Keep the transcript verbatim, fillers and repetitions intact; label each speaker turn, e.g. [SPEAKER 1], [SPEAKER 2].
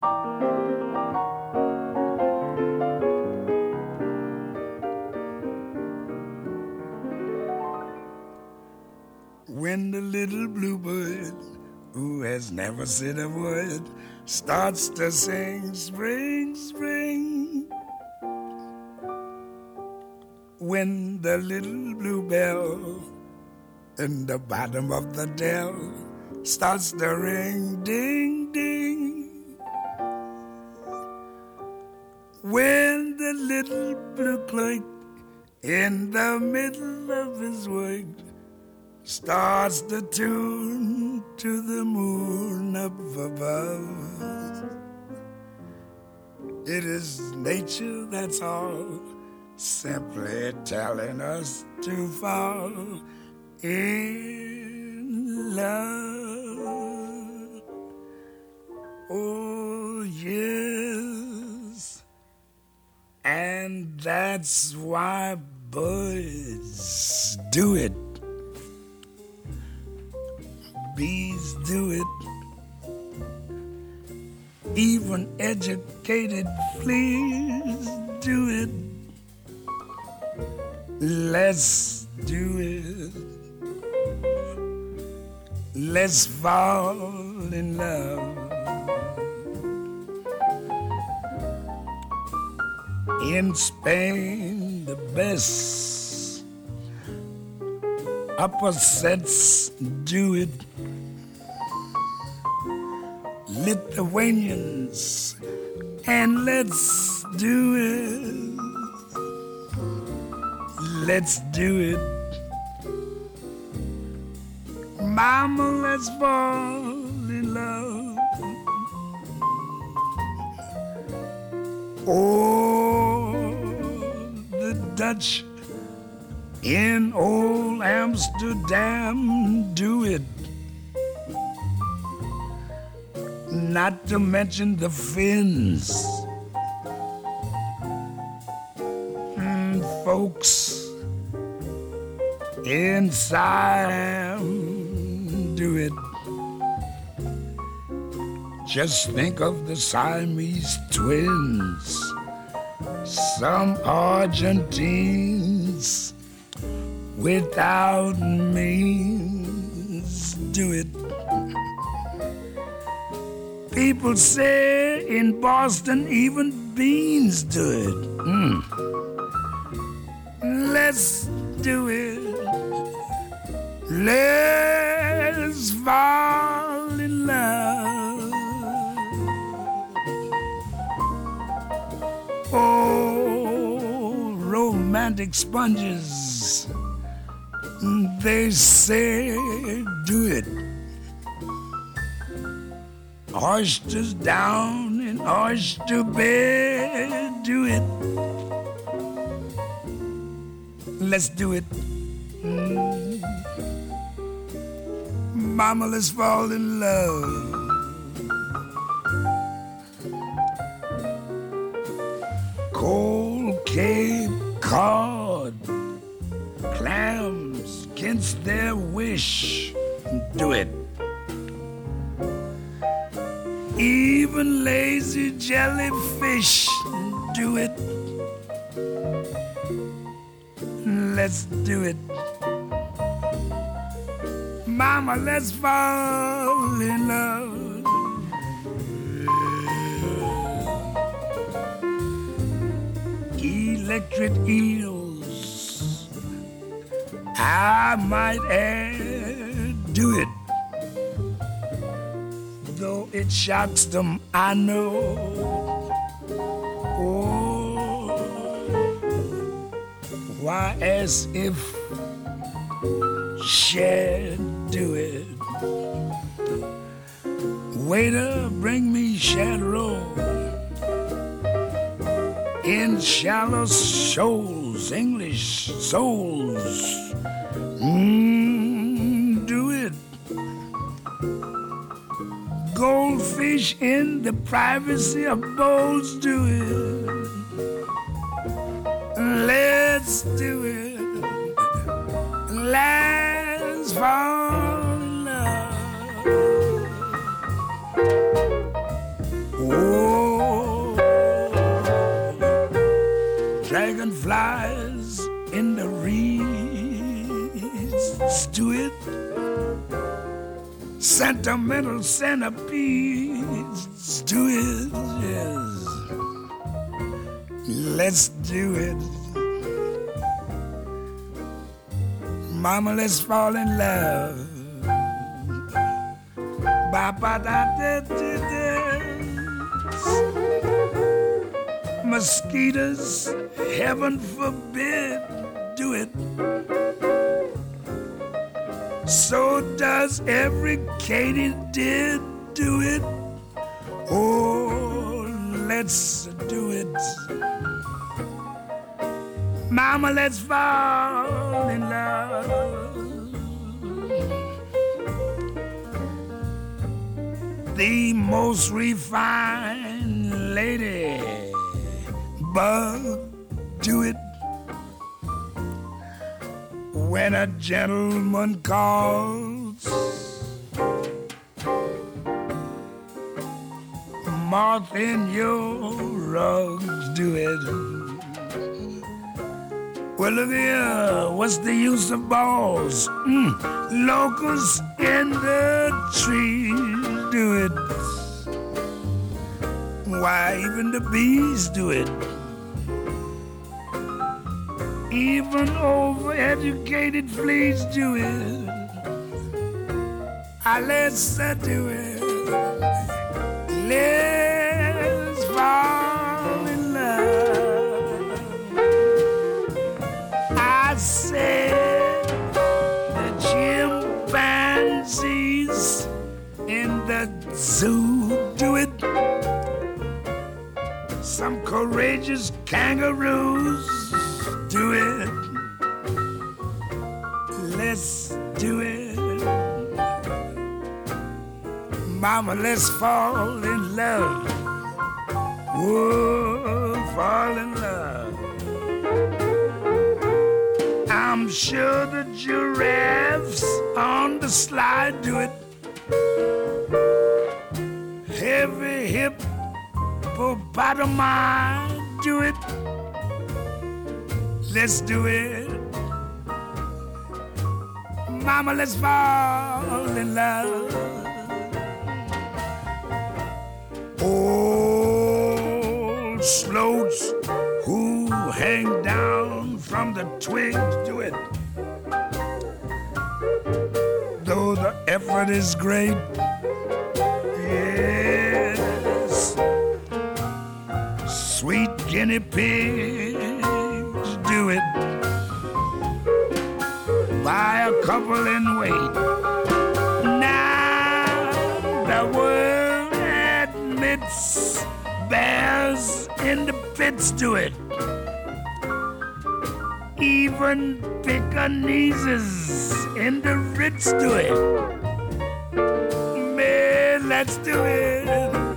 [SPEAKER 1] When the little bluebird, who has never said a word, starts to sing spring, spring. When the little bluebell in the bottom of the dell starts to ring, ding, ding. When the little blue clerk in the middle of his work starts to tune to the moon up above, it is nature, that's all, simply telling us to fall in love. Oh, yes. And that's why birds do it. Bees do it. Even educated fleas do it. Let's do it. Let's fall in love. In Spain, the best upper sets do it. Lithuanians, and let's do it. Let's do it. Mama, let's fall in love. Oh, the Dutch in old Amsterdam do it. Not to mention the Finns. Mm, folks in Siam do it. Just think of the Siamese twins. Some Argentines without means do it. People say in Boston even beans do it. Mm. Let's do it. Let's fall in love. Oh, romantic sponges, they say do it. Oysters down in oyster bed, do it. Let's do it. Mm. Mama, let's fall in love. Cold Cape Cod clams against their wish, do it. Even lazy jellyfish do it. Let's do it. Mama, let's fall in love. Electric eels, I might add, do it. Though it shocks them, I know. Oh, why, as if shad do it. Waiter, bring me shad roll in shallow shoals, English souls. Mm, do it. Goldfish in the privacy of bowls, do it. Let's do it. Let's fall in love. Oh, Dragonflies in the reeds do it. Sentimental centipedes do it, yes. Let's do it. Mama, let's fall in love. Ba-ba-da-da-da-da. Mosquitoes, heaven forbid, do it. So does every katydid do it. Oh, let's do it. Mama, let's fall in love. The most refined lady bug do it. When a gentleman calls, moth in your rugs do it. Well, look here, what's the use of balls? Mm, locusts in the trees do it. Why, even the bees do it. Even overeducated fleas do it. Ah, let's uh, do it. Let's fall in love. I said the chimpanzees in the zoo do it. Some courageous kangaroos do it. Let's do it. Mama, let's fall in love. Whoa, fall in love. I'm sure the giraffes on the slide do it. Heavy hippopotami do it. Let's do it. Mama, let's fall in love. Old sloats who hang down from the twigs do it. Though the effort is great, yes. Sweet guinea pigs do it. Buy a couple and wait. Now the world admits bears in the pits do it. Even Pekingese in the Ritz do it. Man, let's do it.